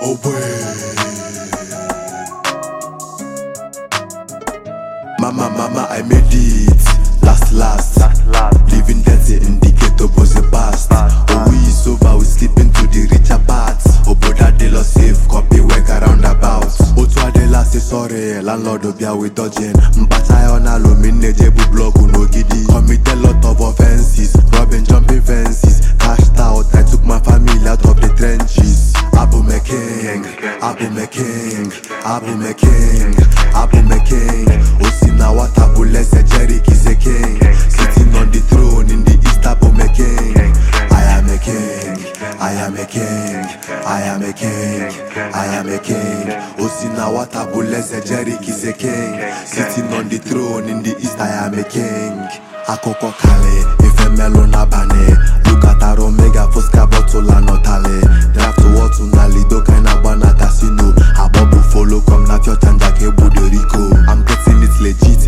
Oh boy. Mama, I made it. Last. Living dirty in the ghetto was a past. Oh, we is over, we skipping to the richer parts. Oh, brother, they lost safe, copy work around about. Oh, to the last, say sorry, landlord, obia we dodging. Mpata on alumine, jebu block, no giddy. Commit a lot of offenses, robbing, jumping fences. Cashed out, I took my family out of the trenches. Abu Meking. Osina Watabule said Jerick is a king. Sitting on the throne in the East Abu Meking. I am a king. Osina Watabule said Jerick is a king. Sitting on the throne in the East, I am a king. Akoko Kale, Ife Melona Bane. Look at our Omega, Fosca Botola Notale. Draft to what to Nalido, Kaina Bana Casino. Abobu follow, come na your Tanjake Buderico. I'm getting it legit,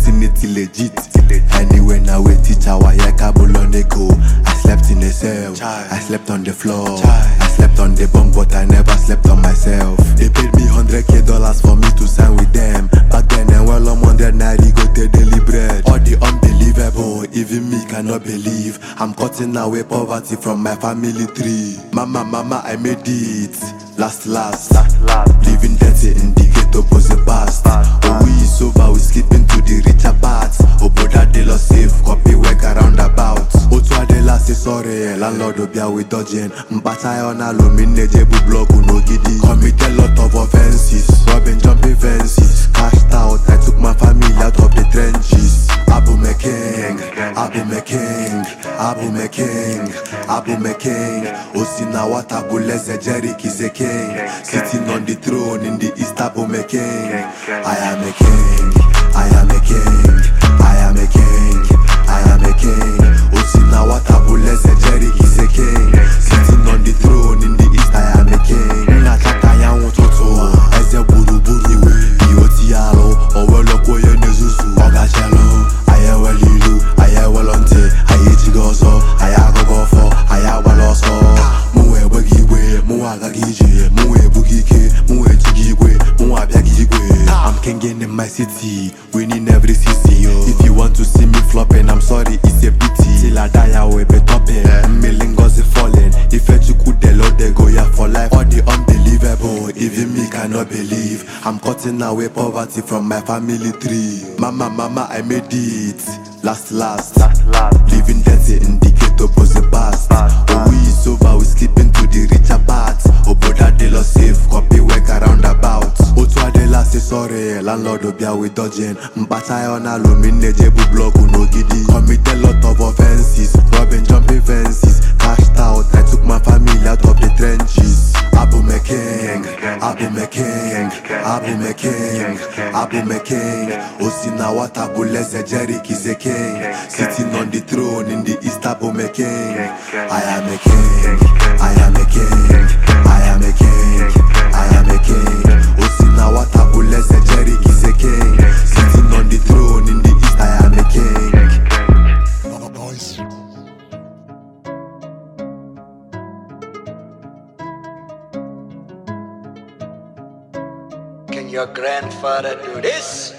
Anyway, now we teach our Yakabuloneko. I slept in a cell, I slept on the floor. I slept on the bunk, but I never slept on myself. They paid me $100K for me to sign with them. Back then, and well, I'm 100 Naira, go to daily bread. All the unbelievable, even me cannot believe. I'm cutting away poverty from my family tree. Mama, I made it. Last. Living dirty in the ghetto was a past. Oh, we is over, we skipping to the richer parts. Oh, brother, they lost safe, copy work around about. Oh, to the last, say sorry, landlord, obia we dodging. Mpata on alumine, jebu block, no giddy. Commit a lot of offenses, robbing, jumping fences. Cashed out, I took my family out of the trenches. Abu Meking. Osina Watabule said Jerick is a king. Sitting on the throne in the East Abu Meking. I am a king. Osina Watabule said Jerick is a king. Sitting on the throne in the East, I am a king. Nachaka ya wototo, eze buruburu. Ioti alo, oweloko ye nezuzu. Ogachelo, ayewelilu, ayewelonte. Ayechigozo, ayagogofo, ayawaloso. Muwe wegigwe, muwagagije. Muwe bugike, muwe chigigwe, muwabiagigwe. I'm kinging in my city, winning every city, yo. If you want to see me flopping, I'm sorry, it's a pity. Till I die, I will be topping. Millingos is falling. If you could the Lord, they go here for life. All the unbelievable, even me cannot believe. I'm cutting away poverty from my family tree. Mama, I made it. Last. Living dirty in the ghetto was a past. Oh, we is over, we skipping to the richer parts. Oh, brother, they lost safe, copy work around about. Oh, to the last, say sorry, landlord, obia we dodging. Mpata on alumine, jebu block, no giddy. Commit a lot of offenses, robbing, jumping fences. Cashed out, I took my family out of the trenches. Abu Meking. Osina Watabule said Jerick is a king. Sitting on the throne in the East Abu Meking. I am a king. Osina Watabule said Jerick is a king. Sitting on the throne in the East, I am a king. Nice. Can your grandfather do this?